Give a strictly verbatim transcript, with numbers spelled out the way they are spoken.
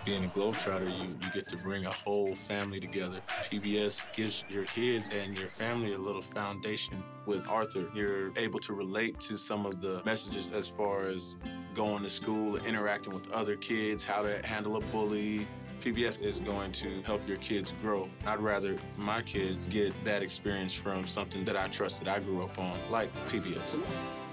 being a Globetrotter, you, you get to bring a whole family together. P B S gives your kids and your family a little foundation. With Arthur, you're able to relate to some of the messages as far as going to school, interacting with other kids, how to handle a bully. P B S is going to help your kids grow. I'd rather my kids get that experience from something that I trust that I grew up on, like P B S.